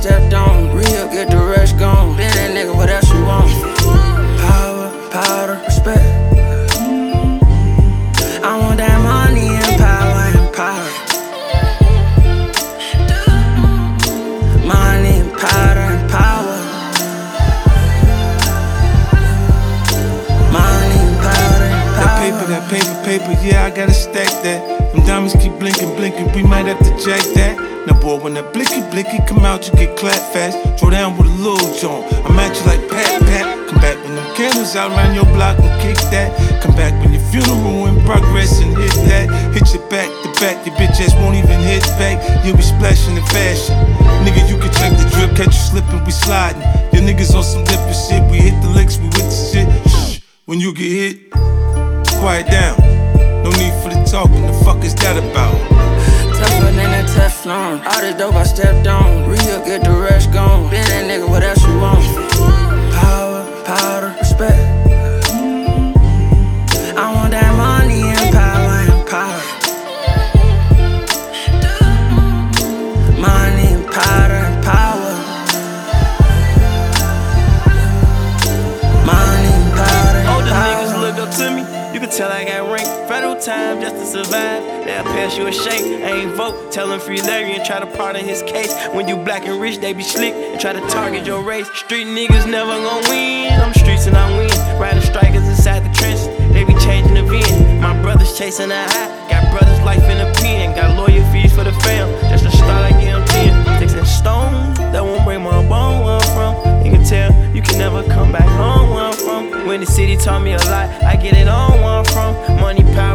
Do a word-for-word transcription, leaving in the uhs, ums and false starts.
stepped on. Real, get the rest gone. Been that nigga, what else you want? Power, powder, respect. I want that money and power and power. Money and powder and power. Money and powder and power. That paper, that paper, paper, yeah, I gotta stack that. Them diamonds keep blinking, blinking, we might have to jack that. Now boy, when that blicky, blicky come out, you get clapped fast. Throw down with a little joint, I'm at you like pat, pat. Come back when them candles out around your block and kick that. Come back when your funeral in progress and hit that. Hit your back to back, your bitch ass won't even hit back. You'll be splashing in fashion. Nigga, you can check the drip, catch you slipping, we sliding. Your niggas on some different shit, we hit the licks, we with the shit. Shh, when you get hit, quiet down. No need for the talking, the fuck is that about? Tougher than that Teflon. All this dope I stepped on. Real, get the rest gone. Been that nigga, what else you want? Power, powder, respect. I want that money and power and power. Money and powder and power. Money and powder and Older power. niggas look up to me. You can tell I got rank. Federal time just to survive. They'll pass you a shake. I ain't vote. Tell him free Larry and try to pardon his case. When you black and rich, they be slick and try to target your race. Street niggas never gon' win. I'm streets and I win. Riding strikers inside the trenches. They be changing the VIN. My brothers chasing a high. Got brothers life in a pen. Got lawyer fees for the fam. Just to start, I give them ten. Sticks and stones. That won't break my bone where I'm from. You can tell you can never come back home where I'm from. When the city taught me a lot, I get it on where I'm from. Money, power.